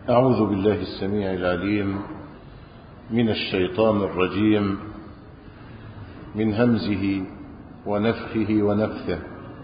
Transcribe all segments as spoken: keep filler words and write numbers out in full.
أعوذ بالله السميع العليم من الشيطان الرجيم، من همزه ونفخه ونفثه.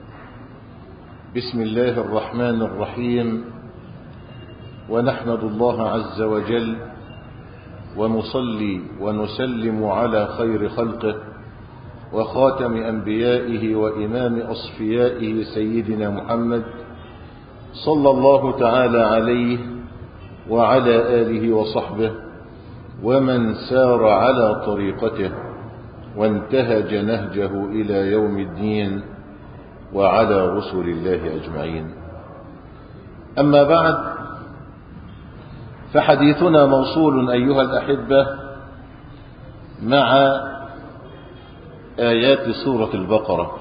بسم الله الرحمن الرحيم، ونحمد الله عز وجل ونصلي ونسلم على خير خلقه وخاتم أنبيائه وإمام أصفيائه سيدنا محمد صلى الله تعالى عليه وعلى آله وصحبه ومن سار على طريقته وانتهج نهجه إلى يوم الدين وعلى رسل الله أجمعين. أما بعد، فحديثنا موصول أيها الأحبة مع آيات سورة البقرة،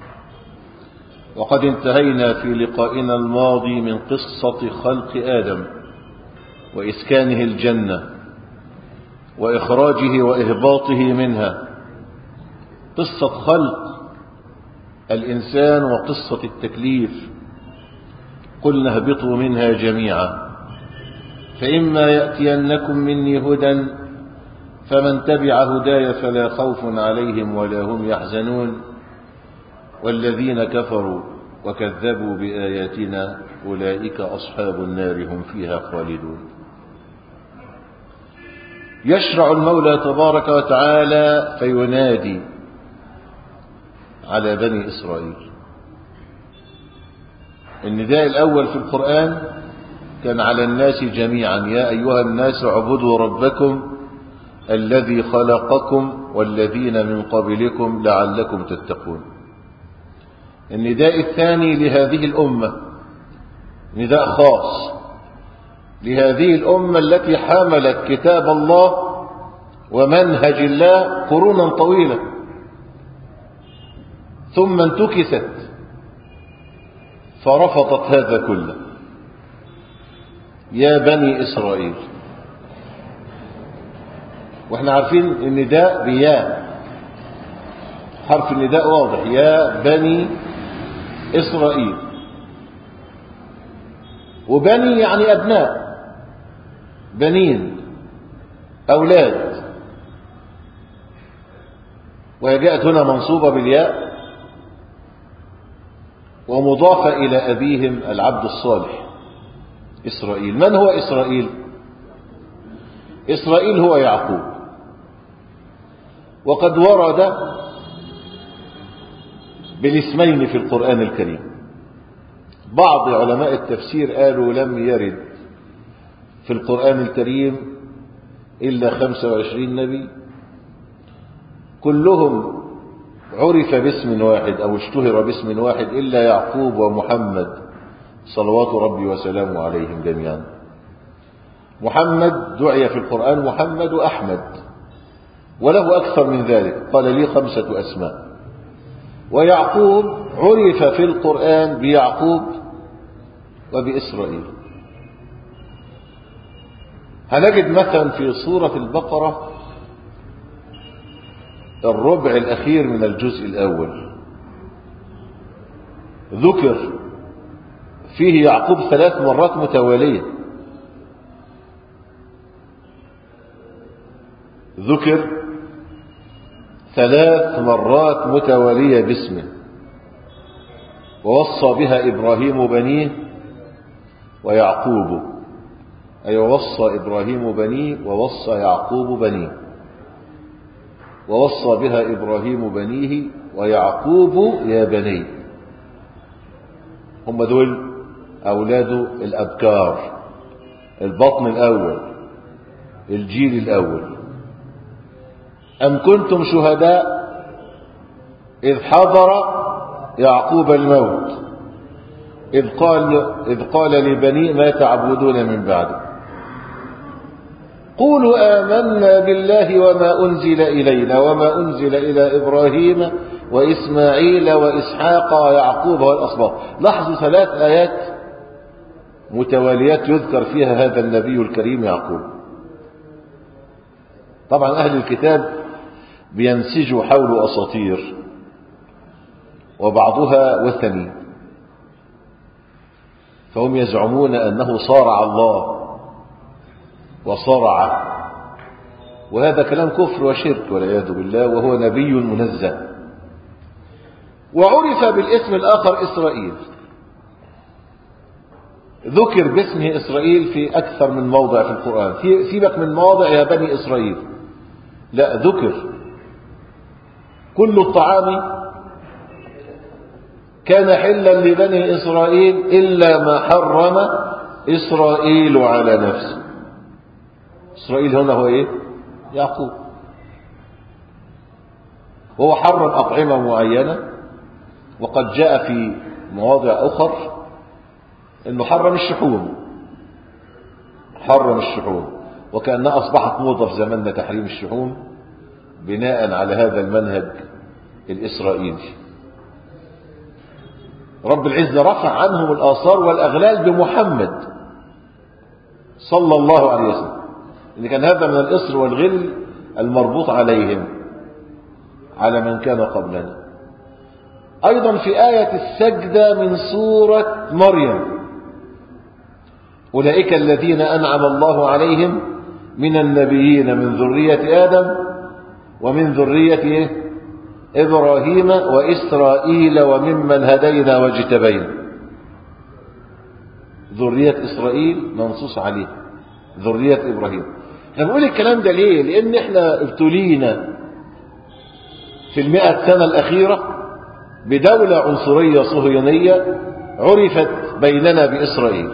وقد انتهينا في لقائنا الماضي من قصة خلق آدم وإسكانه الجنة وإخراجه وإهباطه منها، قصة خلق الإنسان وقصة التكليف. قلنا اهبطوا منها جميعا، فإما يأتينكم مني هدى فمن تبع هداي فلا خوف عليهم ولا هم يحزنون، والذين كفروا وكذبوا بآياتنا أولئك أصحاب النار هم فيها خالدون. يشرع المولى تبارك وتعالى فينادي على بني إسرائيل. النداء الأول في القرآن كان على الناس جميعا: يا أيها الناس اعبدوا ربكم الذي خلقكم والذين من قبلكم لعلكم تتقون. النداء الثاني لهذه الأمة، نداء خاص لهذه الأمة التي حملت كتاب الله ومنهج الله قرونا طويلة ثم انتكست فرفضت هذا كله. يا بني إسرائيل، واحنا عارفين النداء بيا، حرف النداء واضح: يا بني إسرائيل. وبني يعني أبناء، بنين، أولاد، وهي جاءت هنا منصوبة بالياء ومضافة إلى أبيهم العبد الصالح إسرائيل. من هو إسرائيل؟ إسرائيل هو يعقوب. وقد ورد بالاسمين في القرآن الكريم. بعض علماء التفسير قالوا لم يرد في القرآن الكريم إلا خمسة وعشرين نبي، كلهم عرف باسم واحد أو اشتهر باسم واحد إلا يعقوب ومحمد صلوات ربي وسلامه عليهم جميعا. محمد دعي في القرآن محمد وأحمد، وله أكثر من ذلك، قال لي خمسة أسماء. ويعقوب عرف في القرآن بيعقوب وبإسرائيل. هنجد مثلا في سورة البقرة الربع الأخير من الجزء الأول ذكر فيه يعقوب ثلاث مرات متوالية، ذكر ثلاث مرات متوالية باسمه، ووصى بها إبراهيم بنيه ويعقوب، أي ووصى إبراهيم بنيه ووصى يعقوب بنيه، ووصى بها إبراهيم بنيه ويعقوب يا بني. هم دول أولاد الأبكار، البطن الأول، الجيل الأول. أم كنتم شهداء إذ حضر يعقوب الموت إذ قال, إذ قال لبنيه ما تعبدون من بعده قولوا آمنا بالله وما أنزل إلينا وما أنزل إلى إبراهيم وإسماعيل وإسحاق ويعقوب والأسباط. لاحظوا ثلاث آيات متواليات يذكر فيها هذا النبي الكريم يعقوب. طبعا أهل الكتاب بينسجوا حول أساطير وبعضها وثني، فهم يزعمون أنه صارع الله وصرع، وهذا كلام كفر وشرك والعياذ بالله، وهو نبي منزه. وعرف بالاسم الآخر إسرائيل، ذكر باسمه إسرائيل في أكثر من موضع في القرآن. سيبك من مواضع يا بني إسرائيل، لا، ذكر كل الطعام كان حلا لبني إسرائيل إلا ما حرم إسرائيل على نفسه. إسرائيل هنا هو إيه؟ يعقوب. وهو حرم أطعمة معينة، وقد جاء في مواضع أخر أنه حرم الشحوم، حرم الشحوم، وكأنها أصبحت موضة في زماننا تحريم الشحوم بناء على هذا المنهج الإسرائيلي. رب العزة رفع عنهم الآثار والأغلال بمحمد صلى الله عليه وسلم، إن كان هذا من الإصر والغل المربوط عليهم على من كان قبلنا. أيضا في آية السجدة من سورة مريم: أولئك الذين أنعم الله عليهم من النبيين من ذرية آدم ومن ذرية إبراهيم وإسرائيل وممن هدينا واجتبينا. ذرية إسرائيل منصوص عليه، ذرية إبراهيم. احنا بنقول الكلام ده ليه؟ لأن احنا ابتلينا في المئة سنة الأخيرة بدولة عنصرية صهيونية عرفت بيننا بإسرائيل،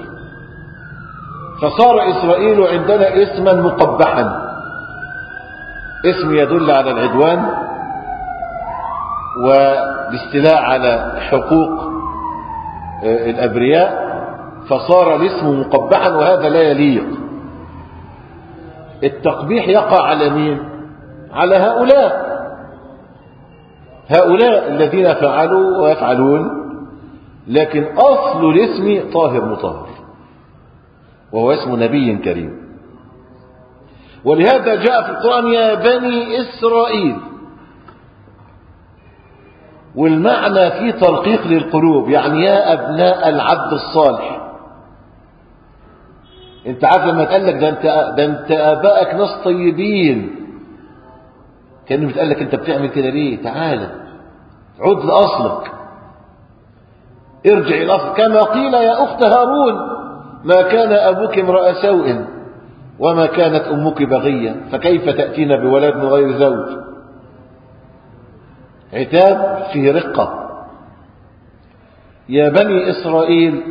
فصار إسرائيل عندنا اسما مقبحا، اسم يدل على العدوان والاستيلاء على حقوق الأبرياء، فصار الاسم مقبحا، وهذا لا يليق. التقبيح يقع على مين؟ على هؤلاء هؤلاء الذين فعلوا ويفعلون، لكن أصل الاسم طاهر مطهر، وهو اسم نبي كريم. ولهذا جاء في القرآن يا بني إسرائيل، والمعنى فيه ترقيق للقلوب، يعني يا أبناء العبد الصالح. انت عارف لما تقال لك ده انت, ده انت آبائك ناس طيبين، كأنه بتقال لك انت بتعمل كده ليه؟ تعالى عد لأصلك، ارجع إلى أصلك. كما قيل يا أخت هارون ما كان أبوك امرأ سوء وما كانت أمك بغية فكيف تأتين بولد من غير زوج. عتاب فيه رقة. يا بني إسرائيل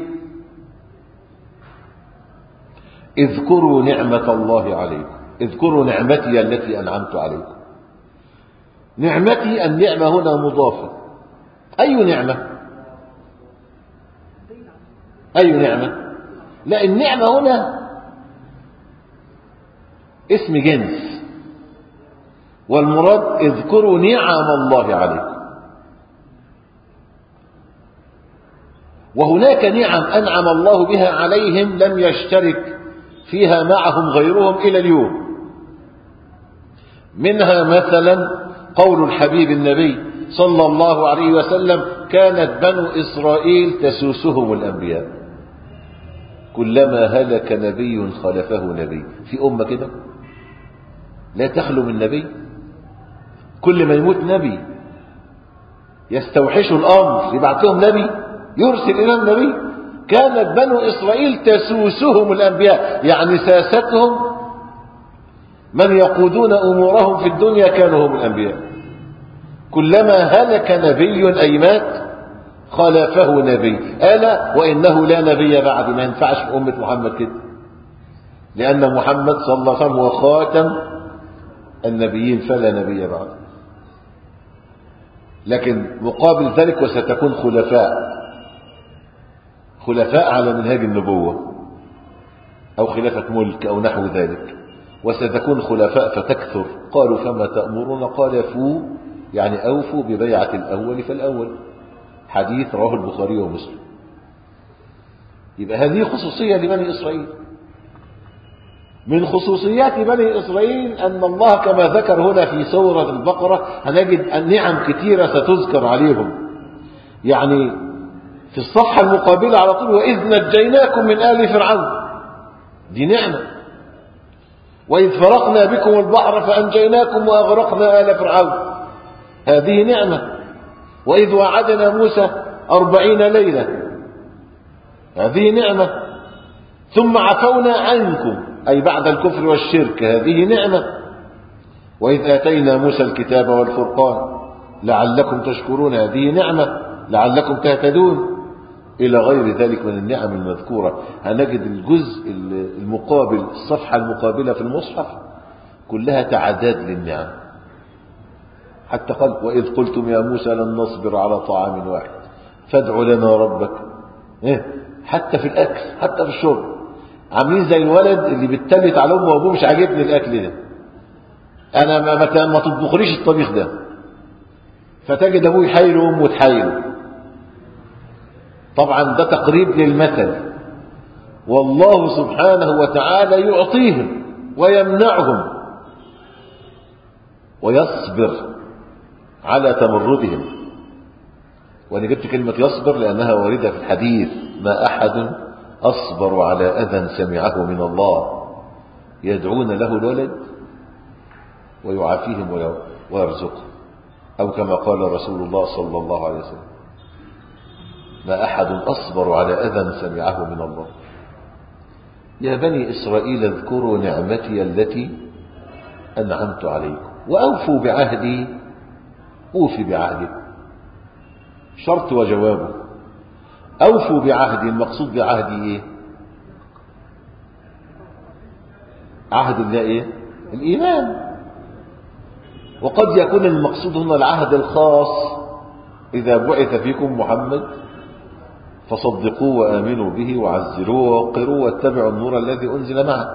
اذكروا نعمة الله عليكم، اذكروا نعمتي التي أنعمت عليكم. نعمتي، النعمة هنا مضافة. أي نعمة؟ أي نعمة؟ لا، النعمة هنا اسم جنس، والمراد اذكروا نعم الله عليكم. وهناك نعم أنعم الله بها عليهم لم يشترك فيها معهم غيرهم إلى اليوم. منها مثلا قول الحبيب النبي صلى الله عليه وسلم كانت بنو إسرائيل تسوسهم الأنبياء، كلما هلك نبي خلفه نبي. في أمة كده لا تخلو من نبي، كل ما يموت نبي يستوحش الأمر يبعث لهم نبي، يرسل إليهم نبي. كانت بنو إسرائيل تسوسهم الأنبياء، يعني ساستهم من يقودون أمورهم في الدنيا كانوا هم الأنبياء. كلما هلك نبي أي مات خلفه نبي. ألا وإنه لا نبي بعد، ما ينفعش في أمة محمد كده، لأن محمد صلى الله عليه وسلم هو خاتم النبيين فلا نبي بعد. لكن مقابل ذلك وستكون خلفاء، خلفاء على منهاج النبوة أو خلافة ملك أو نحو ذلك، وستكون خلفاء فتكثر. قالوا فما تأمرون؟ قال فوا، يعني أوفوا ببيعة الأول فالأول. حديث رواه البخاري ومسلم. يبقى هذه خصوصية لبني إسرائيل. من خصوصيات بني إسرائيل أن الله كما ذكر هنا في سورة البقرة هنجد النعم كثيرة ستذكر عليهم. يعني في الصفحة المقابلة على طول وإذ نجيناكم من آل فرعون، دي نعمة. وإذ فرقنا بكم البحر فأنجيناكم وأغرقنا آل فرعون، هذه نعمة. وإذ وعدنا موسى أربعين ليلة، هذه نعمة. ثم عفونا عنكم أي بعد الكفر والشرك، هذه نعمة. وإذ آتينا موسى الكتاب والفرقان لعلكم تشكرون، هذه نعمة لعلكم تهتدون، إلى غير ذلك من النعم المذكورة. هنجد الجزء المقابل، الصفحة المقابلة في المصحف كلها تعداد للنعم. حتى قال وإذ قلتم يا موسى لن نصبر على طعام واحد فادع لنا ربك. إيه؟ حتى في الأكل، حتى في الشرب، عاملين زي الولد اللي بيتلت على أمه وأبوه مش عاجبني الأكل ده، أنا ما, ما تطبخليش الطبيخ ده، فتجد أبوه يحايل وأمه تحايله. طبعا ده تقريب للمثل، والله سبحانه وتعالى يعطيهم ويمنعهم ويصبر على تمردهم. وأنا جبت كلمة يصبر لأنها واردة في الحديث: ما أحد أصبر على أذى سمعه من الله يدعون له الولد ويعافيهم ويرزقهم، أو كما قال رسول الله صلى الله عليه وسلم: ما أحد أصبر على أذى سمعه من الله. يا بني إسرائيل اذكروا نعمتي التي أنعمت عليكم وأوفوا بعهدي أوفي بعهدكم. شرط وجوابه. أوفوا بعهدي، المقصود بعهدي إيه؟ عهد الله إيه؟ الإيمان. وقد يكون المقصود هنا العهد الخاص: إذا بعث فيكم محمد فصدقوه وآمنوا به وعزروه ووقروه واتبعوا النور الذي أنزل معه.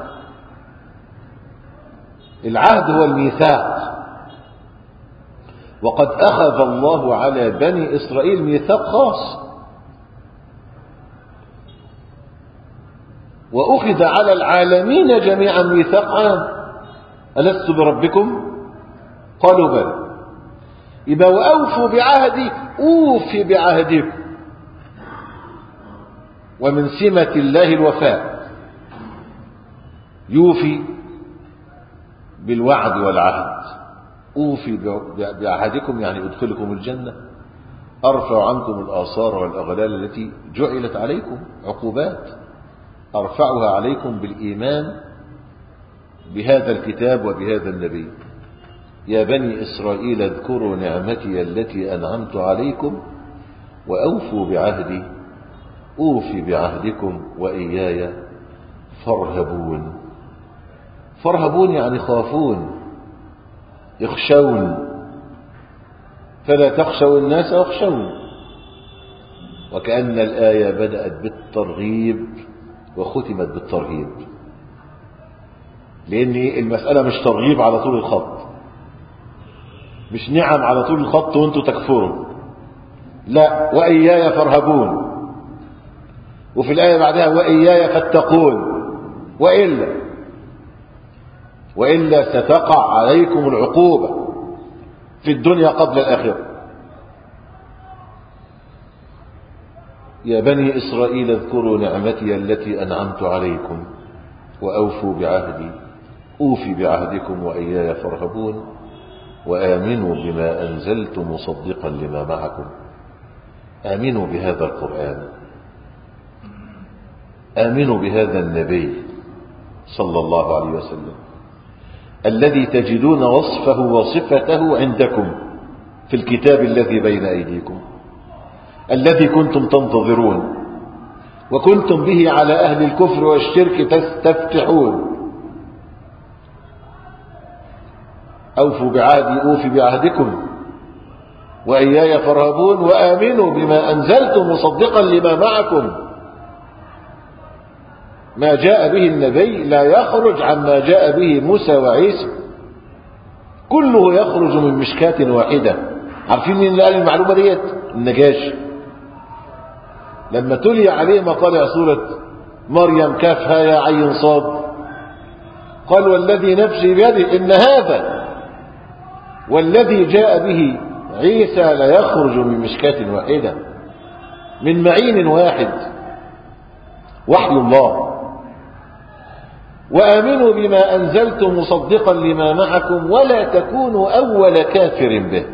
العهد هو الميثاق، وقد أخذ الله على بني إسرائيل ميثاق خاص، وأخذ على العالمين جميعا ميثاق عام: ألست بربكم؟ قالوا بلى. يبقى وأوفوا بعهدي أوفي بعهدكم. ومن سمة الله الوفاء، يوفي بالوعد والعهد. أوفي بعهدكم يعني أدخلكم الجنة، أرفع عنكم الآثار والأغلال التي جعلت عليكم عقوبات، أرفعها عليكم بالإيمان بهذا الكتاب وبهذا النبي. يا بني إسرائيل اذكروا نعمتي التي أنعمت عليكم وأوفوا بعهدي أوفي بعهدكم وإياي فارهبون. فارهبون يعني خافون، يخشون، فلا تخشوا الناس واخشون. وكأن الآية بدأت بالترغيب وختمت بالترهيب، لأن المسألة مش ترغيب على طول الخط، مش نعم على طول الخط وانتوا تكفروا، لا، وإياي فارهبون. وفي الآية بعدها وإياي فاتقون، وإلا وإلا ستقع عليكم العقوبة في الدنيا قبل الآخرة. يا بني إسرائيل اذكروا نعمتي التي أنعمت عليكم وأوفوا بعهدي أوفي بعهدكم وإياي فارهبون وآمنوا بما أنزلت مصدقا لما معكم. آمنوا بهذا القرآن، آمنوا بهذا النبي صلى الله عليه وسلم الذي تجدون وصفه وصفته عندكم في الكتاب الذي بين أيديكم، الذي كنتم تنتظرون وكنتم به على أهل الكفر والشرك تستفتحون. أوفوا بعهدي أوفي بعهدكم وإياي فارهبون وآمنوا بما أنزلت مصدقا لما معكم. ما جاء به النبي لا يخرج عما جاء به موسى وعيسى، كله يخرج من مشكاة واحدة. عارفين مين اللي قال المعلومة ديت؟ النجاشي، لما تلي عليه مطالع سورة مريم كافها يا عين صاد، قال والذي نفسي بيده إن هذا والذي جاء به عيسى لا يخرج من مشكاة واحدة، من معين واحد، وحي الله. وآمنوا بما أنزلت مصدقا لما معكم ولا تكونوا أول كافر به.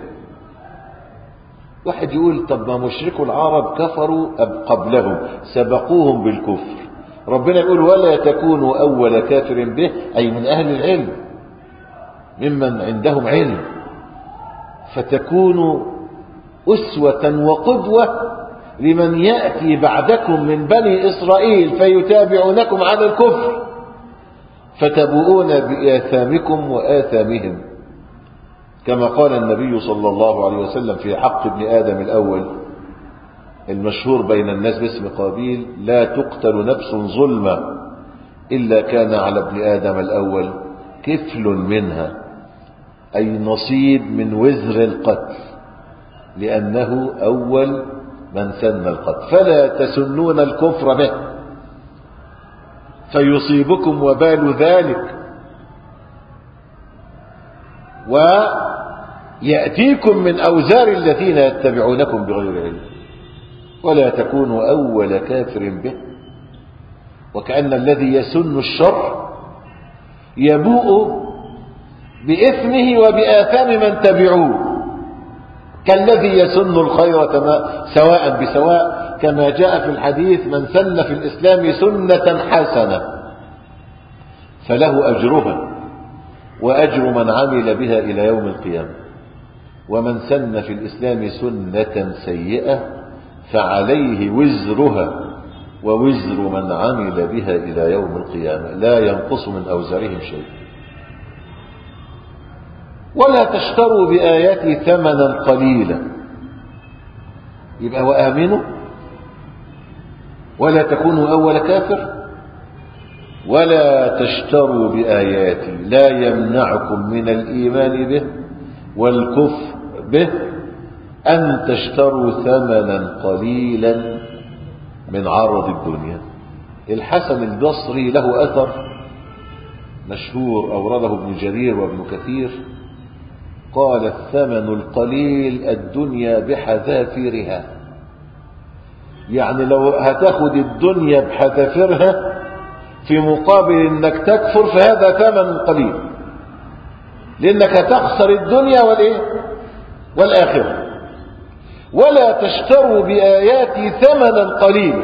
واحد يقول طب ما مشركوا العرب كفروا قبلهم سبقوهم بالكفر، ربنا يقول ولا تكونوا أول كافر به، أي من أهل العلم ممن عندهم علم، فتكونوا أسوة وقدوة لمن يأتي بعدكم من بني إسرائيل فيتابعونكم على الكفر فتبوؤون بآثامكم وآثامهم، كما قال النبي صلى الله عليه وسلم في حق ابن آدم الأول المشهور بين الناس باسم قابيل: لا تقتل نفس ظلما إلا كان على ابن آدم الأول كفل منها، أي نصيب من وزر القتل، لأنه أول من سن القتل، فلا تسنون الكفر به فيصيبكم وبال ذلك ويأتيكم من أوزار الذين يتبعونكم بغير علم، ولا تكونوا أول كافر به. وكأن الذي يسن الشر يبوء بإثمه وبآثام من تبعوه، كالذي يسن الخير كما سواء بسواء، كما جاء في الحديث: من سن في الإسلام سنة حسنة فله أجرها وأجر من عمل بها إلى يوم القيامة، ومن سن في الإسلام سنة سيئة فعليه وزرها ووزر من عمل بها إلى يوم القيامة لا ينقص من أوزارهم شيء. ولا تشتروا بآياتي ثمنا قليلا، يبقى وآمنوا ولا تكونوا أول كافر، ولا تشتروا بآياتي، لا يمنعكم من الإيمان به والكفر به أن تشتروا ثمنا قليلا من عرض الدنيا. الحسن البصري له أثر مشهور أورده ابن جرير وابن كثير، قال: الثمن القليل الدنيا بحذافيرها، يعني لو هتاخد الدنيا بحذافيرها في مقابل انك تكفر فهذا ثمن قليل، لانك هتخسر الدنيا والايه والآخرة. ولا تشتروا بآياتي ثمنا قليلا.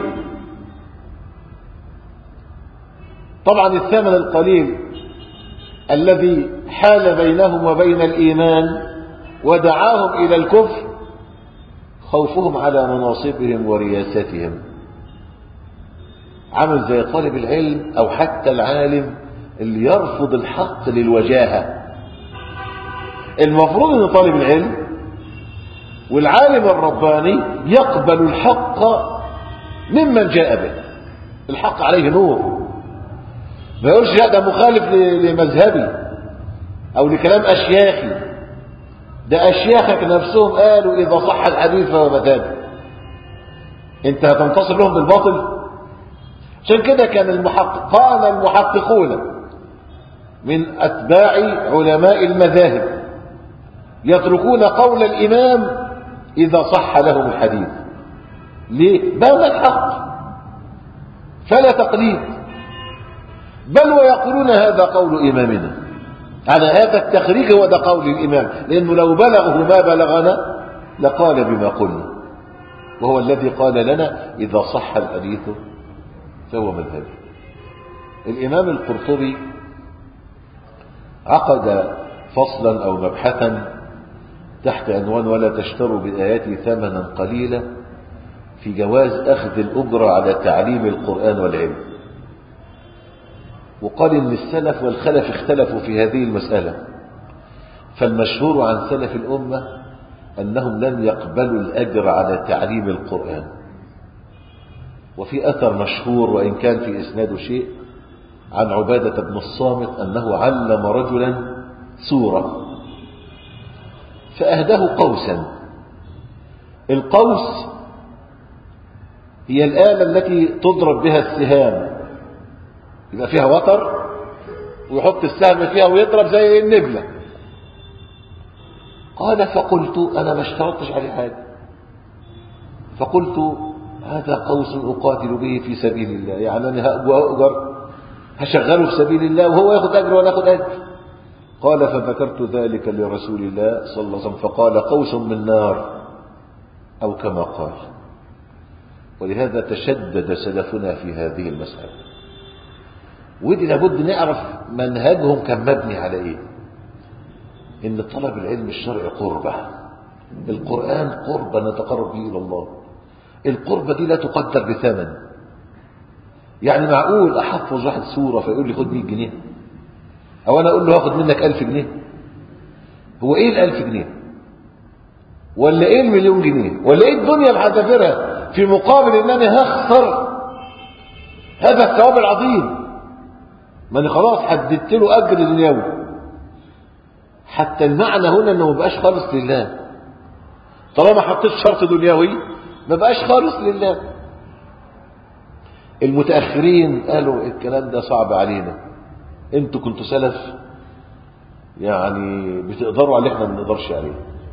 طبعا الثمن القليل الذي حال بينهم وبين الإيمان ودعاهم إلى الكفر خوفهم على مناصبهم ورياستهم، عمل زي طالب العلم أو حتى العالم اللي يرفض الحق للوجاهة. المفروض أن طالب العلم والعالم الرباني يقبل الحق ممن جاء به، الحق عليه نور، ما يقولش لا ده مخالف لمذهبي أو لكلام أشياخي، ده أشياخك نفسهم قالوا إذا صح الحديث فهو مذهبي، أنت هتنتصر لهم بالباطل. عشان كده كان المحقق كان المحققون من أتباع علماء المذاهب يتركون قول الإمام إذا صح لهم الحديث. ليه؟ بان الحق فلا تقليد، بل ويقولون هذا قول إمامنا، على هذا التخريج هو ده قول الإمام، لأنه لو بلغه ما بلغنا لقال بما قلنا، وهو الذي قال لنا إذا صح الحديث فهو مذهبي. الإمام القرطبي عقد فصلا أو مبحثا تحت عنوان ولا تشتروا بآياتي ثمنا قليلا في جواز أخذ الأجرة على تعليم القرآن والعلم، وقال إن السلف والخلف اختلفوا في هذه المسألة، فالمشهور عن سلف الأمة أنهم لم يقبلوا الأجر على تعليم القرآن. وفي أثر مشهور وإن كان في إسناده شيء عن عبادة بن الصامت أنه علم رجلا سورة فأهداه قوسا. القوس هي الآلة التي تضرب بها السهام، يبقى فيها وتر ويحط السهم فيها ويضرب زي النبلة. قال فقلت أنا ما اشترطتش عليه حاجة، فقلت هذا قوس أقاتل به في سبيل الله، يعني أنا هأجر هشغله في سبيل الله وهو ياخد أجر ولا ياخد أجر. قال فذكرت ذلك لرسول الله صلى الله عليه وسلم فقال قوس من نار أو كما قال. ولهذا تشدد سلفنا في هذه المسألة، ودي لابد نعرف منهجهم كان مبني على ايه. ان طلب العلم الشرعي قربة، القرآن قربة نتقرب به الى الله. القربة دي لا تقدر بثمن. يعني معقول احفظ واحد سورة فيقول لي خد مية جنيه، او انا اقول له هاخد منك الف جنيه؟ هو ايه الالف جنيه ولا ايه المليون جنيه ولا ايه الدنيا بحذافيرها في مقابل ان انا هخسر هذا الثواب العظيم؟ ما انا خلاص حددت له اجر دنيوي. حتى المعنى هنا انه ما بقاش خالص لله. طالما حطيت شرط دنيوي ما بقاش خالص لله. المتاخرين قالوا الكلام ده صعب علينا، انتوا كنتوا سلف يعني بتقدروا على اللي احنا ما بنقدرش عليه.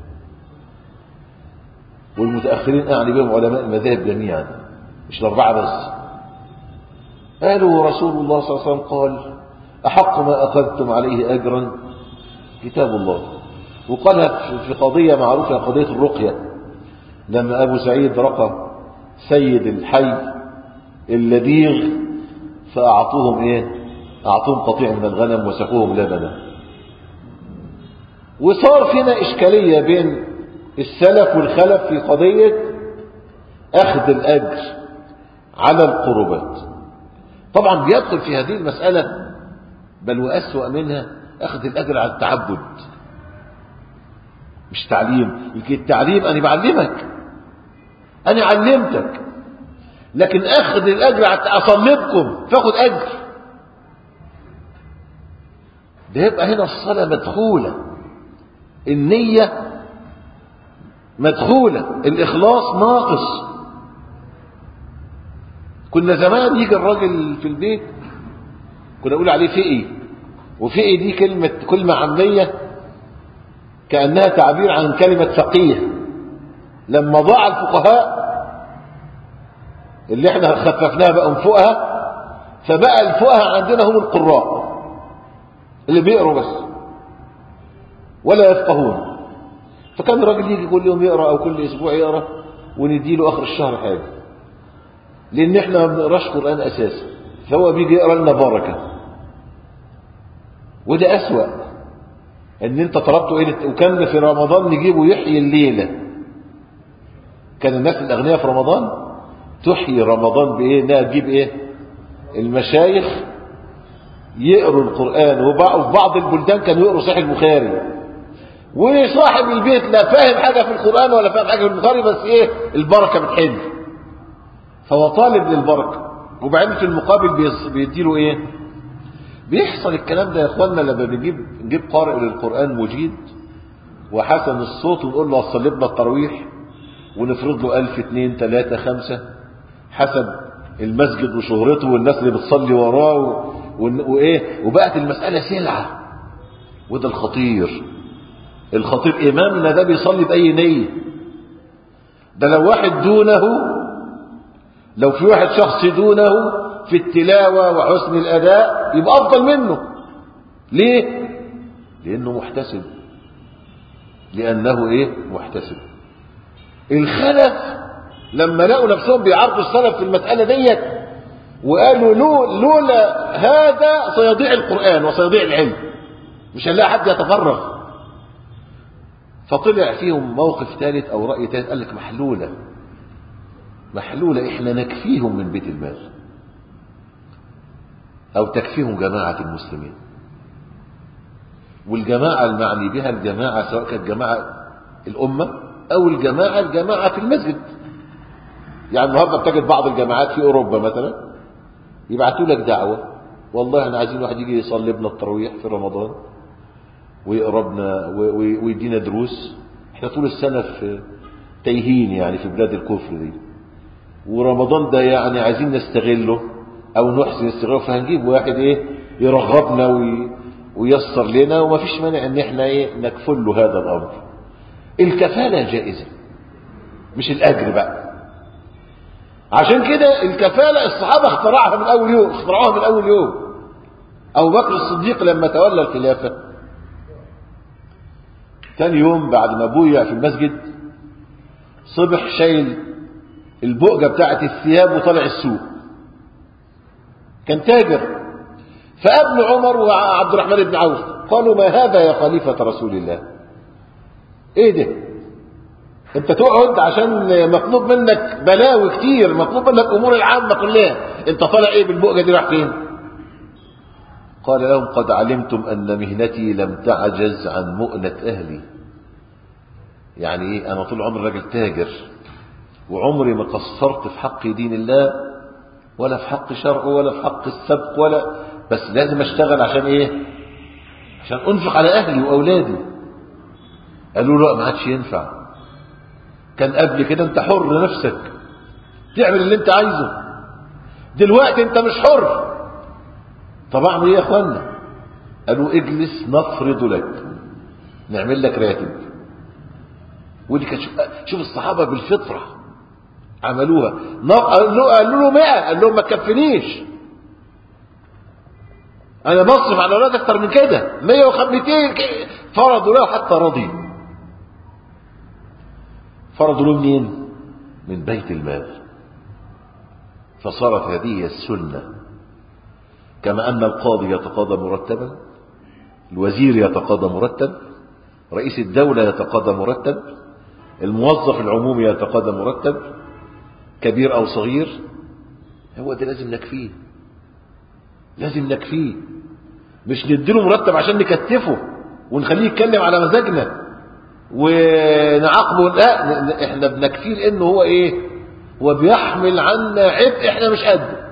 والمتاخرين اعني بهم علماء المذاهب جميعا مش الاربعه بس. قالوا رسول الله صلى الله عليه وسلم قال احق ما اخذتم عليه اجرا كتاب الله. وقالها في قضيه معروفه، قضيه الرقيه، لما ابو سعيد رقى سيد الحي اللديغ فاعطوهم ايه؟ اعطوهم قطيع من الغنم وسقوهم لبنا. وصار فينا اشكاليه بين السلف والخلف في قضيه اخذ الاجر على القربات. طبعا بيدخل في هذه المسألة بل وأسوأ منها أخذ الأجر على التعبد، مش تعليم. التعليم أنا بعلمك، أنا علمتك، لكن أخذ الأجر على أصلبكم فأخذ أجر. ده يبقى هنا الصلاة مدخولة، النية مدخولة، الإخلاص ناقص. كنا زمان يجي الراجل في البيت كنا نقول عليه فقي، وفقي دي كلمة كلمة عامية كأنها تعبير عن كلمة فقيه. لما ضاع الفقهاء اللي احنا خففناها بقى انفقها، فبقى الفقهاء عندنا هم القراء اللي بيقروا بس ولا يفقهون. فكان الراجل يجي كل يوم يقرأ او كل اسبوع يقرأ ونديله اخر الشهر حاجة، لان احنا ما بنقراش قرآن اساسا، فهو بيجي يقرا لنا بركة. وده اسوأ ان انت طلبته ايه. وكان في رمضان نجيبه يحيي الليلة. كان الناس الاغنياء في رمضان تحيي رمضان بايه؟ انها تجيب ايه؟ المشايخ يقروا القرآن. وفي بعض البلدان كانوا يقروا صحيح البخاري، وصاحب البيت لا فاهم حاجة في القرآن ولا فاهم حاجة في البخاري، بس ايه؟ البركة بتحل، فهو طالب للبركة. وبعدين في المقابل بيديله ايه؟ بيحصل الكلام ده يا اخوانا لما بنجيب نجيب قارئ للقرآن مجيد وحسن الصوت ونقول له صلي لنا التراويح ونفرض له ألف اتنين تلاتة خمسة حسب المسجد وشهرته والناس اللي بتصلي وراه وايه. وبقت المسألة سلعة. وده الخطير. الخطير إمامنا ده بيصلي بأي نية. ده لو واحد دونه، لو في واحد شخص دونه في التلاوة وحسن الأداء يبقى أفضل منه. ليه؟ لأنه محتسب، لأنه إيه؟ محتسب. الخلف لما لقوا نفسهم بيعرضوا السلف في المسألة ديت وقالوا لولا هذا سيضيع القرآن وسيضيع العلم، مش هنلاقي حد يتفرغ. فطلع فيهم موقف ثالث أو رأي ثالث، قال لك محلولة محلولة إحنا نكفيهم من بيت المال، أو تكفيهم جماعة المسلمين. والجماعة المعني بها الجماعة سواء كانت جماعة الأمة أو الجماعة الجماعة في المسجد. يعني النهارده بتجد بعض الجماعات في أوروبا مثلا يبعتوا لك دعوة، والله احنا عايزين واحد يجي يصلي لنا التراويح في رمضان ويقربنا ويدينا دروس. احنا طول السنة في تايهين يعني في بلاد الكفر دي، ورمضان ده يعني عايزين نستغله او نحسن استغلاله، فهنجيب واحد ايه يرغبنا وييسر لنا، وما فيش مانع ان احنا ايه نكفل له هذا الامر. الكفالة جائزة مش الاجر بقى. عشان كده الكفالة الصحابة اخترعها من اول يوم، اخترعوها من اول يوم. أبو بكر الصديق لما تولى الخلافة ثاني يوم بعد ما بويع في المسجد صبح شايل البؤجة بتاعت الثياب وطلع السوق. كان تاجر. فقابل عمر وعبد الرحمن بن عوف قالوا ما هذا يا خليفة رسول الله؟ ايه ده؟ انت تقعد عشان مطلوب منك بلاوي كتير، مطلوب منك امور العامة كلها، انت طالع ايه بالبؤجة دي راح فين؟ قال لهم قد علمتم ان مهنتي لم تعجز عن مؤنة اهلي. يعني ايه؟ انا طول عمري راجل تاجر وعمري ما قصرت في حق دين الله ولا في حق شرعه ولا في حق السبق، ولا بس لازم اشتغل عشان ايه؟ عشان انفق على اهلي واولادي. قالوا له ما عادش ينفع، كان قبل كده انت حر نفسك تعمل اللي انت عايزه، دلوقتي انت مش حر. طب اعمل ايه يا اخوانا؟ قالوا اجلس نفرض لك، نعمل لك راتب. ودي كانت شوف الصحابه بالفطره عملوها. قالوا له مئة، قال لهم ما تكفنيش، انا بصرف على الاولاد اكتر من كده، مئة وخمسين فرضوا له حتى رضي. فرضوا له منين؟ من بيت المال. فصارت هذه السنه، كما ان القاضي يتقاضى مرتبا، الوزير يتقاضى مرتب، رئيس الدوله يتقاضى مرتب، الموظف العمومي يتقاضى مرتب، كبير او صغير. هو ده لازم نكفيه، لازم نكفيه، مش نديله مرتب عشان نكتفه ونخليه يتكلم على مزاجنا ونعاقبه. لا، احنا بنكفيه لانه هو ايه؟ هو بيحمل عنا عبء احنا مش قده.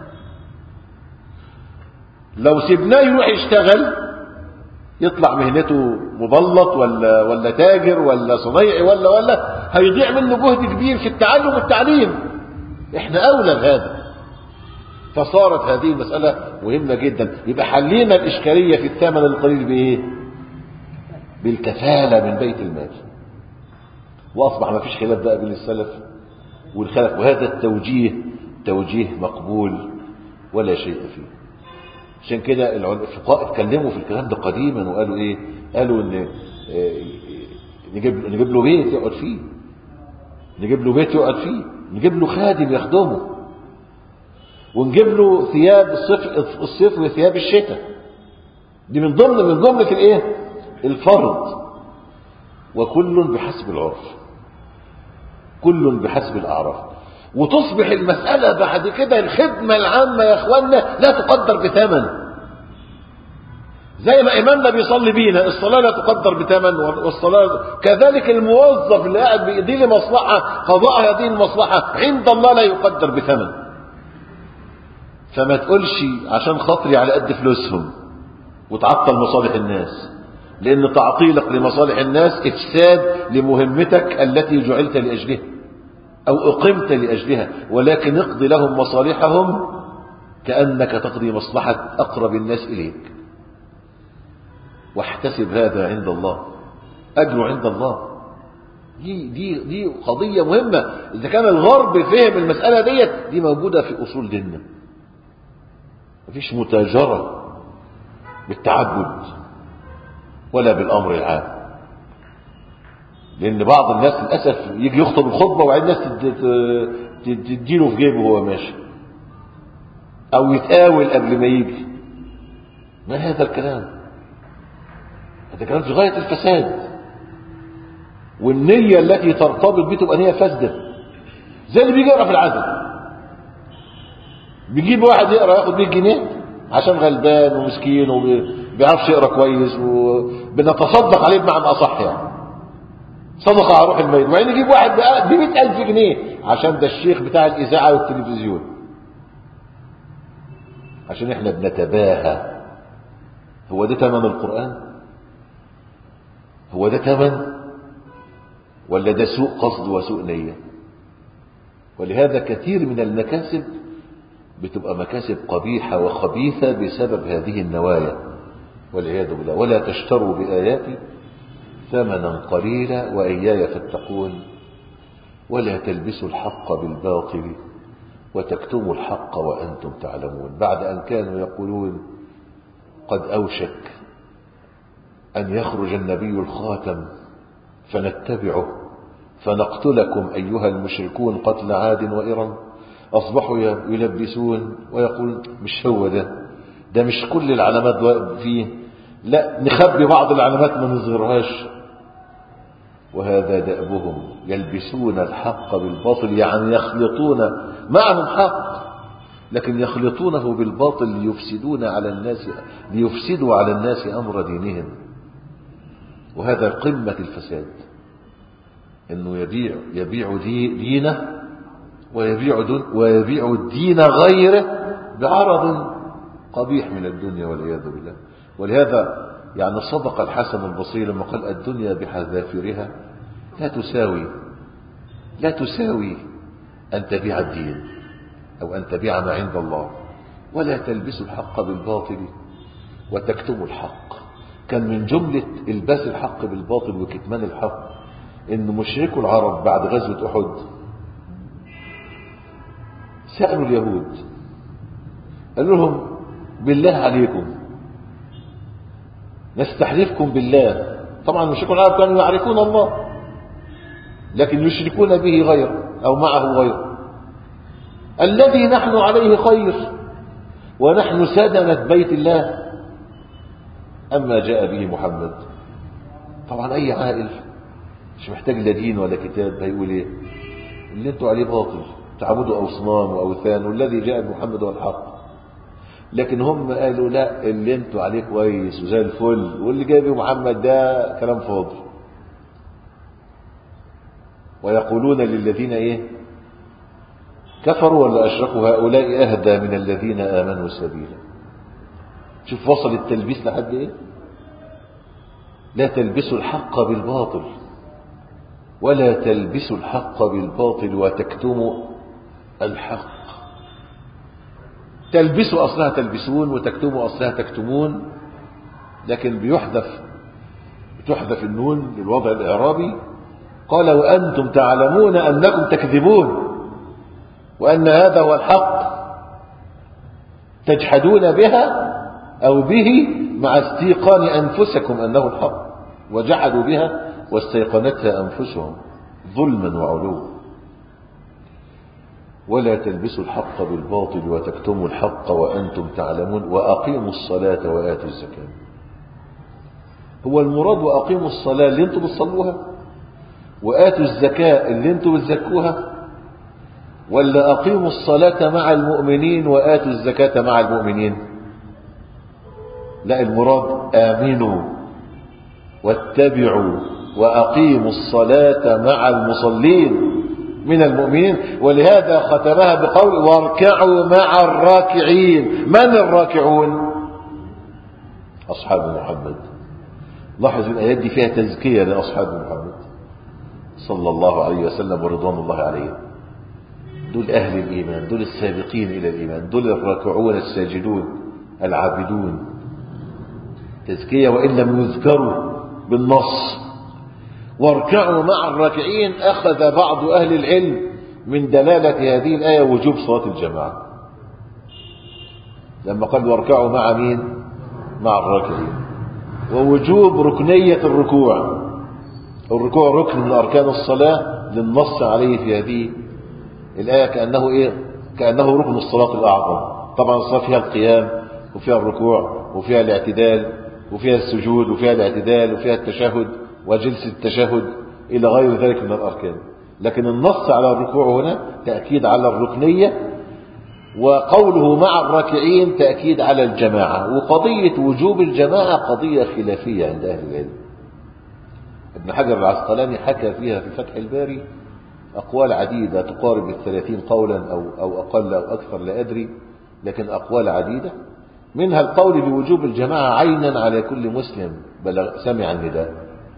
لو سيبناه يروح يشتغل يطلع مهنته مبلط ولا ولا تاجر ولا صنايعي ولا ولا هيضيع منه جهد كبير في التعلم والتعليم. احنا اولى بهذا. فصارت هذه المسألة مهمة جدا. يبقى حلينا الإشكالية في الثمن القليل بإيه؟ بالكفالة من بيت المال. وأصبح ما فيش خلاف بقى بين السلف والخلف، وهذا التوجيه توجيه مقبول ولا شيء فيه. عشان كده الفقهاء اتكلموا في الكلام ده قديما وقالوا ايه؟ قالوا ان نجيب نجيب له بيت يقعد فيه، نجيب له بيت يقعد فيه، نجيب له خادم يخدمه، ونجيب له ثياب الصيف الصيف وثياب الشتاء. دي من ضمن من جمله الايه؟ الفرض. وكل بحسب العرف، كل بحسب الاعراف. وتصبح المسألة بعد كده الخدمة العامة يا اخوانا لا تقدر بثمن. زي ما إمامنا بيصلي بينا الصلاة لا تقدر بثمن، والصلاة كذلك الموظف اللي قاعد بيدي لي مصلحة قضاء هذه المصلحة عند الله لا يقدر بثمن. فما تقولش عشان خاطري على قد فلوسهم وتعطل مصالح الناس، لأن تعطيلك لمصالح الناس إفساد لمهمتك التي جعلت لأجلها أو أقمت لأجلها. ولكن اقضي لهم مصالحهم كأنك تقضي مصلحة أقرب الناس إليك، واحتسب هذا عند الله، أجر عند الله. دي دي دي قضية مهمة. إذا كان الغرب فهم المسألة ديت، دي موجودة في أصول ديننا. مفيش متاجرة بالتعبد ولا بالأمر العام. لأن بعض الناس للأسف يجي يخطب الخطبة وعيد الناس تديله في جيبه وهو ماشي، أو يتقاول قبل ما يجي. ما هذا الكلام؟ هذا كلام في غاية الفساد، والنية التي ترتبط به تبقى نية فاسدة. زي اللي بيجي يقرأ في العدد، بيجيب واحد يقرأ ياخد مية جنيه عشان غلبان ومسكين وبيعرفش يقرأ كويس، وبنتصدق عليه بمعنى أصح يعني صدقة على روح الميت. وبعدين يجيب واحد بمئة ألف جنيه عشان ده الشيخ بتاع الإذاعة والتلفزيون، عشان احنا بنتباهى. هو ده ثمن القرآن؟ هو ده ثمن؟ ولا ده سوء قصد وسوء نية؟ ولهذا كثير من المكاسب بتبقى مكاسب قبيحة وخبيثة بسبب هذه النوايا والعياذ بالله. ولا تشتروا بآياتي ثمنا قليلا وإياي فاتقون ولا تلبسوا الحق بالباطل وتكتموا الحق وأنتم تعلمون. بعد أن كانوا يقولون قد أوشك أن يخرج النبي الخاتم فنتبعه فنقتلكم أيها المشركون قتل عاد وإرم. أصبحوا يلبسون ويقول مش هو ده، ده مش كل العلامات فيه، لا نخبي بعض العلامات ما نظهرهاش. وهذا دأبهم، يلبسون الحق بالباطل، يعني يخلطون معهم حق لكن يخلطونه بالباطل ليفسدون على الناس ليفسدوا على الناس أمر دينهم. وهذا قمة الفساد، انه يبيع يبيع دي دينه ويبيع دون ويبيع الدين غيره بعرض قبيح من الدنيا والعياذ بالله. ولهذا يعني صدق الحسن البصري لما قال الدنيا بحذافيرها لا تساوي لا تساوي أن تبيع الدين أو أن تبيع ما عند الله، ولا تلبسوا الحق بالباطل وتكتموا الحق. كان من جملة الباس الحق بالباطل وكتمان الحق إن مشركوا العرب بعد غزوة أحد سألوا اليهود قالوا لهم بالله عليكم نستحلفكم بالله. طبعا مشركوا العرب كانوا يعرفون الله لكن يشركون به غير أو معه غير، الذي نحن عليه خير ونحن سدنة بيت الله أما جاء به محمد. طبعا أي عائل مش محتاج لا دين ولا كتاب هيقول ايه اللي انتوا عليه باطل، تعبدوا أصنام وأوثان، والذي جاء بمحمد هو الحق. لكن هم قالوا لا، اللي انتوا عليه كويس وزي الفل، واللي جاء بمحمد ده كلام فاضي. ويقولون للذين ايه كفروا ولا أشركوا هؤلاء أهدى من الذين آمنوا سبيلا. شوف وصل التلبيس لحد ايه. لا تلبسوا الحق بالباطل ولا تلبسوا الحق بالباطل وتكتموا الحق. تلبسوا أصلها تلبسون وتكتموا أصلها تكتمون، لكن بيحذف بتحذف النون للوضع الإعرابي. قال وأنتم تعلمون أنكم تكذبون وأن هذا هو الحق تجحدون بها أو به مع استيقان أنفسكم أنه الحق، وجحدوا بها واستيقنتها أنفسهم ظلما وعلوا. ولا تلبسوا الحق بالباطل وتكتموا الحق وأنتم تعلمون وأقيموا الصلاة وآتوا الزكاة. هو المراد وأقيموا الصلاة اللي انتم بتصلوها وآتوا الزكاة اللي انتم بتزكوها، ولا أقيموا الصلاة مع المؤمنين وآتوا الزكاة مع المؤمنين؟ لا، المراد آمنوا واتبعوا وأقيموا الصلاة مع المصلين من المؤمنين. ولهذا ختمها بقول واركعوا مع الراكعين. من الراكعون؟ أصحاب محمد. لاحظ الآيات دي فيها تزكية لأصحاب محمد صلى الله عليه وسلم ورضوان الله عليه. دول أهل الإيمان، دول السابقين إلى الإيمان، دول الراكعون الساجدون العابدون. تزكية وإن لم يذكروا بالنص. واركعوا مع الراكعين أخذ بعض أهل العلم من دلالة هذه الآية وجوب صلاة الجماعة، لما قال واركعوا مع مين؟ مع الراكعين. ووجوب ركنية الركوع. الركوع ركن من أركان الصلاة للنص عليه في هذه الآية كأنه إيه؟ كأنه ركن الصلاة الأعظم. طبعا الصلاة فيها القيام وفيها الركوع وفيها الاعتدال وفيها السجود وفيها الاعتدال وفيها التشهد وجلسة التشهد إلى غير ذلك من الأركان. لكن النص على الركوع هنا تأكيد على الركنية، وقوله مع الراكعين تأكيد على الجماعة. وقضية وجوب الجماعة قضية خلافية عند أهل العلم. ابن حجر العسقلاني حكى فيها في فتح الباري أقوال عديدة تقارب الثلاثين قولا أو, أو أقل أو أكثر لا أدري، لكن أقوال عديدة، منها القول بوجوب الجماعة عينا على كل مسلم بلغ سمع النداء،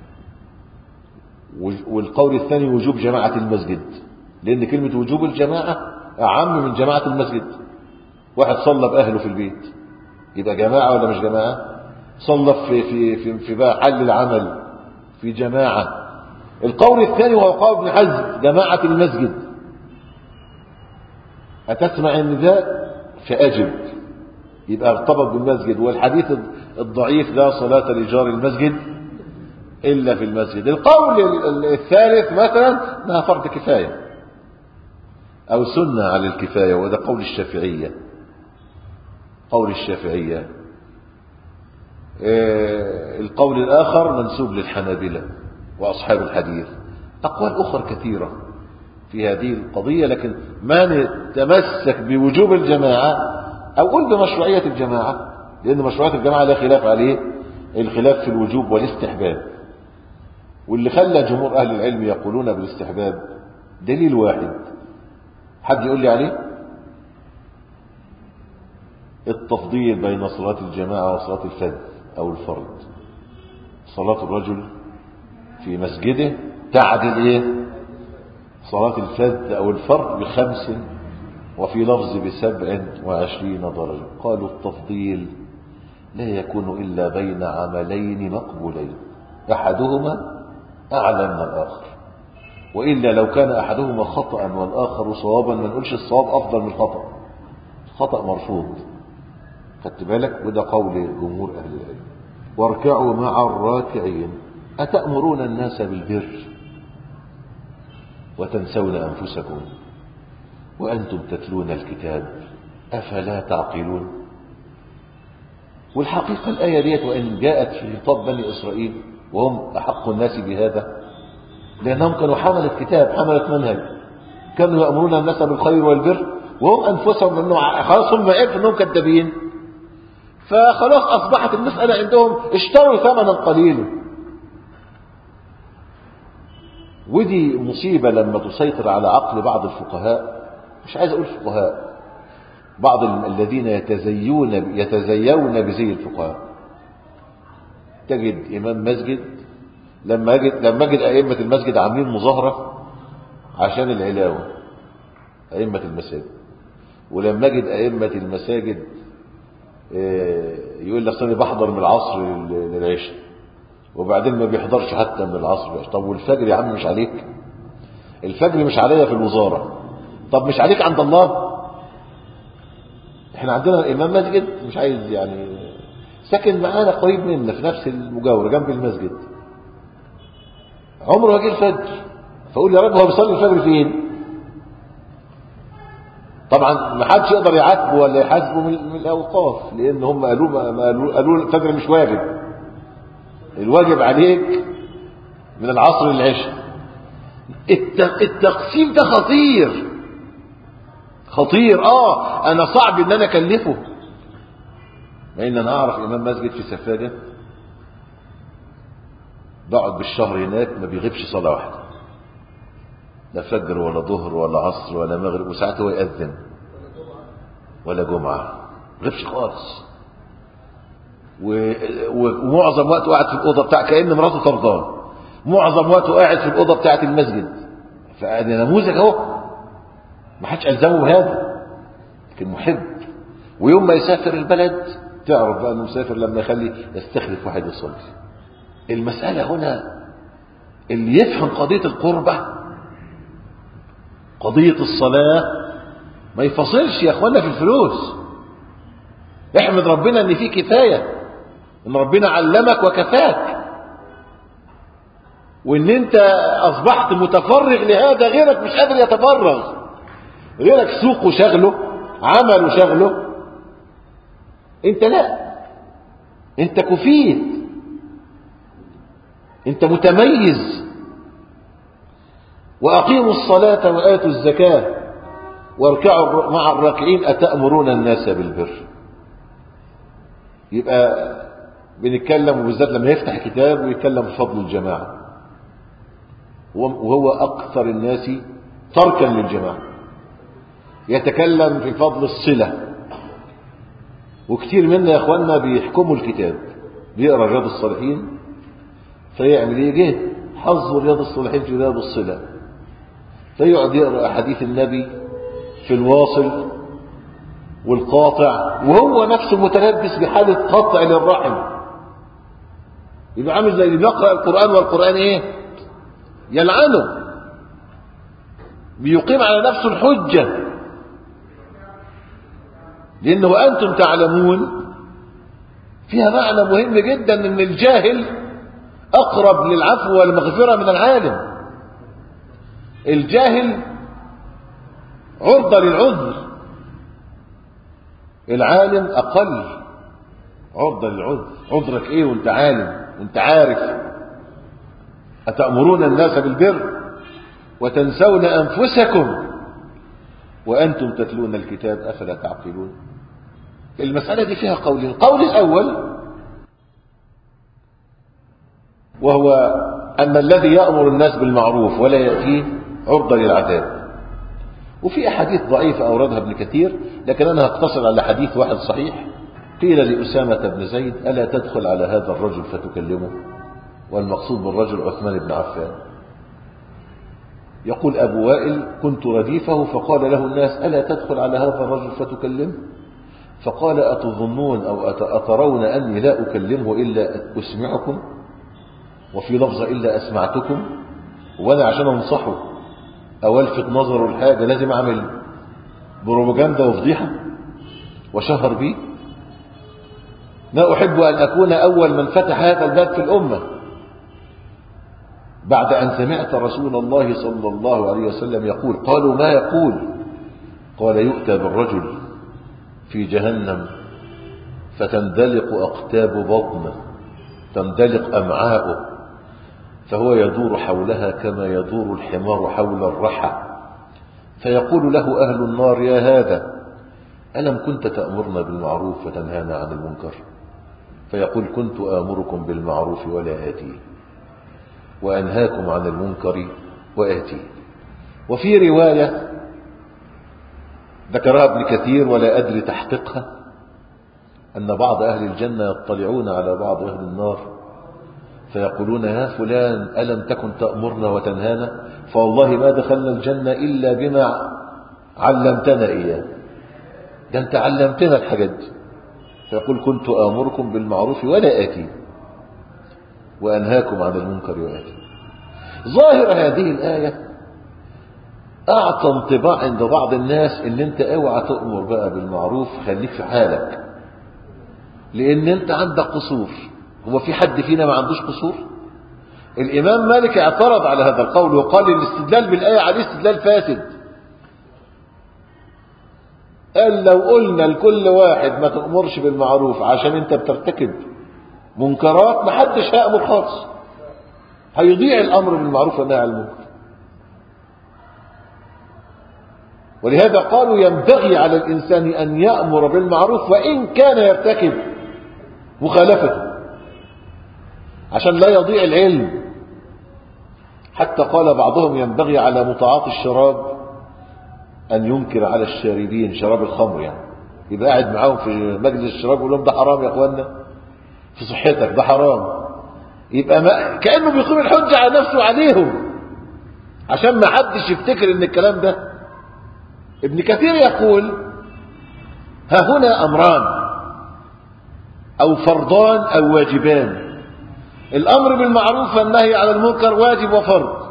والقول الثاني وجوب جماعة المسجد، لأن كلمة وجوب الجماعة أعم من جماعة المسجد. واحد صلى بأهله في البيت يبقى جماعة ولا مش جماعة؟ صلى في في في, في بقى حل العمل في جماعة. القول الثاني وهو قول ابن حزم جماعة المسجد، أتسمع النداء فأجب، يبقى ارتبط بالمسجد. والحديث الضعيف لا صلاة لجار المسجد إلا في المسجد. القول الثالث مثلا انها فرض كفاية أو سنة على الكفاية، وهذا قول الشافعية. قول الشافعية. القول الآخر منسوب للحنابلة وأصحاب الحديث. أقوال أخرى كثيرة في هذه القضية، لكن ما نتمسك بوجوب الجماعة أو قل بمشروعية الجماعة، لأن مشروعية الجماعة لا خلاف عليه، الخلاف في الوجوب والاستحباب. واللي خلى جمهور أهل العلم يقولون بالاستحباب دليل واحد، حد يقول لي عليه؟ التفضيل بين صلاة الجماعة وصلاة الفذ أو الفرد. صلاة الرجل في مسجده تعدل إيه؟ صلاة الفذ أو الفرد بخمس، وفي لفظ بسبع وعشرين درجة. قالوا التفضيل لا يكون إلا بين عملين مقبولين أحدهما أعلى من الآخر، وإلا لو كان أحدهما خطأ والآخر صوابا ما نقولش الصواب أفضل من الخطأ، الخطأ مرفوض. خدت بالك؟ وده قول جمهور أهل العلم. واركعوا مع الراكعين أتأمرون الناس بالبر وتنسون أنفسكم وأنتم تتلون الكتاب أفلا تعقلون. والحقيقة الآية ديت وإن جاءت في خطاب بني إسرائيل وهم أحق الناس بهذا، لأنهم كانوا حملة كتاب، حملة منهج، كانوا يأمرون الناس بالخير والبر، وهم أنفسهم أنه خلاص هم عرفوا أنهم كذابين، فخلاص أصبحت المسألة عندهم اشتروا ثمنا قليلا. ودي مصيبة لما تسيطر على عقل بعض الفقهاء، مش عايز أقول فقهاء، بعض الذين يتزيون يتزيون بزي الفقهاء. تجد إمام مسجد لما أجد لما أجد أئمة المسجد عاملين مظاهرة عشان العلاوة، أئمة المساجد، ولما أجد أئمة المساجد يقول لك أنا بحضر من العصر للعشاء، وبعدين ما بيحضرش حتى من العصر للعشاء. طب والفجر يا عم مش عليك؟ الفجر مش عليا في الوزارة، طب مش عليك عند الله؟ احنا عندنا إمام مسجد مش عايز يعني ساكن معانا قريب منا في نفس المجاورة جنب المسجد، عمره ما جه الفجر، فأقول يا رب هو بيصلي الفجر فين؟ طبعا ما حدش يقدر يعاتبه ولا يحاسبه من الأوقاف، لأن هم قالوا ما قالوا قالوا الفجر مش واجب، الواجب عليك من العصر للعشاء. التقسيم ده خطير خطير. اه انا صعب ان انا اكلفه، مع ان انا اعرف امام مسجد في سفاجة بقعد بالشهر هناك ما بيغيبش صلاة واحدة، لا فجر ولا ظهر ولا عصر ولا مغرب، وساعات هو يأذن ولا جمعة، ما بيغيبش خالص. ومعظم وقته قاعد في الأوضة بتاع كأن مراته طردان، معظم وقته قاعد في الأوضة بتاعة المسجد. فأنا نموذج اهو، ما حدش ألزمه بهذا، لكن محب. ويوم ما يسافر البلد تعرف بقى انه مسافر لما يخلي يستخلف واحد يصلي. المسألة هنا اللي يفهم قضية القربة، قضية الصلاة، ما يفصلش يا اخوانا في الفلوس. احمد ربنا ان في كفاية، ان ربنا علمك وكفاك، وان انت اصبحت متفرغ لهذا، غيرك مش قادر يتفرغ، غيرك سوقه شغله، عمله شغله، انت لا، انت كفيت، انت متميز. واقيموا الصلاة وآتوا الزكاة واركعوا مع الراكعين أتأمرون الناس بالبر. يبقى بنتكلم، وبالذات لما يفتح كتاب ويتكلم في فضل الجماعة، وهو أكثر الناس تركا للجماعة، يتكلم في فضل الصلة. وكتير منا يا اخواننا بيحكموا الكتاب، بيقرا رياض الصالحين فيعمل ايه؟ جه حظه رياض الصالحين في باب الصلة، فيقعد يقرا احاديث النبي في الواصل والقاطع، وهو نفسه متلبس بحالة قطع للرحم. يبقى عامل زي اللي بيقرا القرآن والقرآن ايه؟ يلعنه، بيقيم على نفسه الحجة. لأنه أنتم تعلمون فيها معنى مهم جدا ان الجاهل اقرب للعفو والمغفرة من العالم. الجاهل عرضة للعذر، العالم اقل عرضة للعذر. عذرك ايه وانت عالم وانت عارف؟ اتأمرون الناس بالبر وتنسون انفسكم وانتم تتلون الكتاب افلا تعقلون. المسألة دي فيها قولين. القول الاول وهو ان الذي يأمر الناس بالمعروف ولا يأتيه عرضة للعذاب. وفي احاديث ضعيفة اوردها ابن كثير، لكن انا هقتصر على حديث واحد صحيح. قيل لأسامة بن زيد ألا تدخل على هذا الرجل فتكلمه؟ والمقصود بالرجل عثمان بن عفان. يقول أبو وائل كنت رديفه فقال له الناس ألا تدخل على هذا الرجل فتكلمه؟ فقال أتظنون أو أترون أني لا أكلمه إلا أسمعكم؟ وفي لفظة إلا أسمعتكم؟ وأنا عشان أنصحه أو ألفت نظره الحاجة لازم أعمل بروباجندا وفضيحة وشهر بيه؟ ما أحب أن أكون أول من فتح هذا الباب في الأمة بعد أن سمعت رسول الله صلى الله عليه وسلم يقول. قالوا ما يقول؟ قال يؤتى بالرجل في جهنم فتندلق أقتاب بطنه، تندلق أمعاؤه، فهو يدور حولها كما يدور الحمار حول الرحى، فيقول له أهل النار يا هذا ألم كنت تأمرنا بالمعروف وتنهانا عن المنكر؟ فيقول كنت آمركم بالمعروف ولا آتيه وأنهاكم عن المنكر وآتيه. وفي رواية ذكرها ابن كثير ولا أدري تحقيقها أن بعض أهل الجنة يطلعون على بعض أهل النار فيقولون يا فلان ألم تكن تأمرنا وتنهانا؟ فوالله ما دخلنا الجنة إلا بما علمتنا إياه، ده أنت علمتنا الحاجات دي. فيقول كنت آمركم بالمعروف ولا آتي وأنهاكم عن المنكر وآتي. ظاهر هذه الآية أعطى انطباع عند بعض الناس إن أنت اوعى تأمر بقى بالمعروف، خليك في حالك لأن أنت عندك قصور. هو في حد فينا ما عندوش قصور؟ الإمام مالك اعترض على هذا القول وقال الاستدلال بالآية عليه استدلال فاسد. قال لو قلنا لكل واحد ما تأمرش بالمعروف عشان انت بترتكب منكرات ما حدش هيأمر خالص، هيضيع الأمر بالمعروف والنهي عن المنكر. ولهذا قالوا ينبغي على الإنسان أن يأمر بالمعروف وإن كان يرتكب مخالفته عشان لا يضيع العلم. حتى قال بعضهم ينبغي على متعاطي الشراب أن ينكر على الشاربين شراب الخمر، يعني يبقى قاعد معاهم في مجلس الشراب ويقول لهم ده حرام يا اخوانا في صحتك، ده حرام. يبقى ما كأنه بيقيم الحجة على نفسه عليهم عشان ما حدش يفتكر ان الكلام ده. ابن كثير يقول ها هنا أمران أو فرضان أو واجبان. الأمر بالمعروف والنهي عن المنكر واجب وفرض،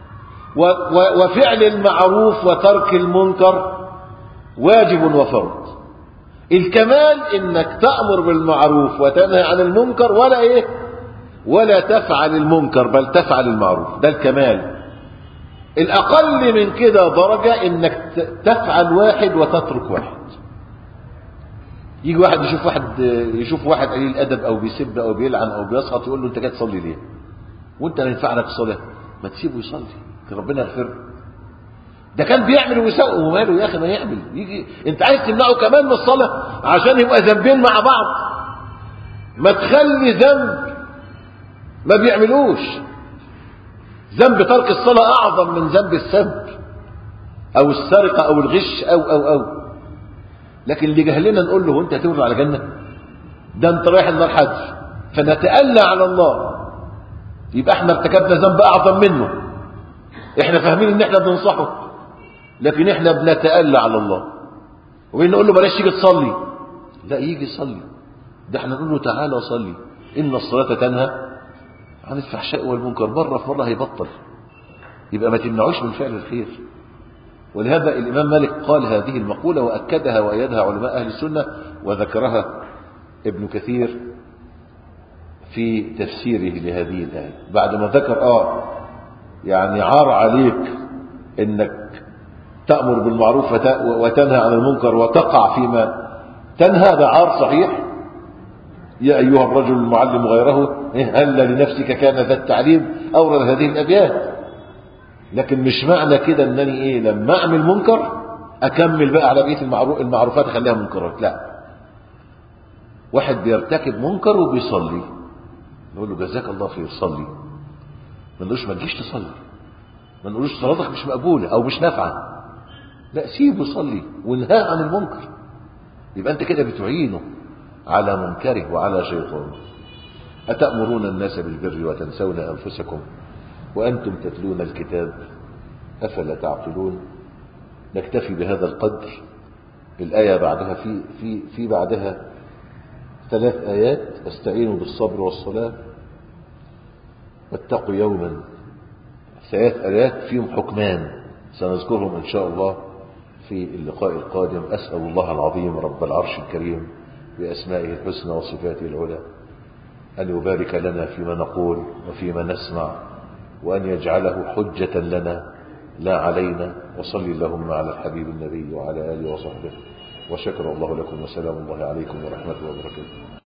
وفعل المعروف وترك المنكر واجب وفرض. الكمال انك تأمر بالمعروف وتنهى عن المنكر ولا ايه ولا تفعل المنكر بل تفعل المعروف، ده الكمال. الاقل من كده درجة انك تفعل واحد وتترك واحد. يجي واحد يشوف واحد يشوف واحد قليل ادب او بيسب او بيلعن او بيسخط يقول له انت جاي تصلي ليه وانت لا ينفع لك الصلاه؟ ما تسيبه يصلي ربنا يغفر. ده كان بيعمل ويسوي وماله يا اخي ما يعمل. يجي انت عايز تمنعه كمان من الصلاه عشان يبقى ذنبين مع بعض؟ ما تخلي ذنب ما بيعملوش. ذنب ترك الصلاه اعظم من ذنب السب او السرقه او الغش او او او لكن اللي جهلنا نقول له انت هتورد على جنه؟ ده انت رايح النار حج. فنتألى على الله يبقى احنا ارتكبنا ذنب اعظم منه. احنا فاهمين ان احنا بننصحه لكن احنا بنتألى على الله وبنقول له بلاش يجي تصلي. لا يجي يصلي، ده احنا نقول له تعالى صلي ان الصلاة تنهى عن الفحشاء والمنكر. مرة في مرة هيبطل. يبقى ما تمنعوش من فعل الخير. ولهذا الإمام مالك قال هذه المقولة وأكدها وأيدها علماء أهل السنة وذكرها ابن كثير في تفسيره لهذه الآية بعد ما ذكر آه يعني عار عليك إنك تأمر بالمعروف وتنهى عن المنكر وتقع فيما تنهى، ده عار صحيح. يا أيها الرجل المعلم غيره هل لنفسك كان ذا التعليم، أورد هذه الأبيات. لكن مش معنى كده أنني إيه لما أعمل منكر أكمل بقى على بقية المعروفات أخليها منكرات، لا. واحد بيرتكب منكر وبيصلي نقول له جزاك الله خير صلي، ما نقولوش ما تجيش تصلي، ما نقولوش صلاتك مش مقبولة أو مش نافعة، لا سيبه صلي وانهاه عن المنكر. يبقى أنت كده بتعينه على منكره وعلى شيطانه. أتأمرون الناس بالبر وتنسون أنفسكم وأنتم تتلون الكتاب أفلا تعقلون. نكتفي بهذا القدر. الآية بعدها في في في بعدها ثلاث آيات: استعينوا بالصبر والصلاة، واتقوا يوما. ثلاث آيات فيهم حكمان سنذكرهم إن شاء الله في اللقاء القادم. أسأل الله العظيم رب العرش الكريم بأسمائه الحسنى وصفاته العلى أن يبارك لنا فيما نقول وفيما نسمع، وأن يجعله حجة لنا لا علينا. وصلي اللهم على الحبيب النبي وعلى آله وصحبه، وشكر الله لكم، وسلام الله عليكم ورحمته وبركاته.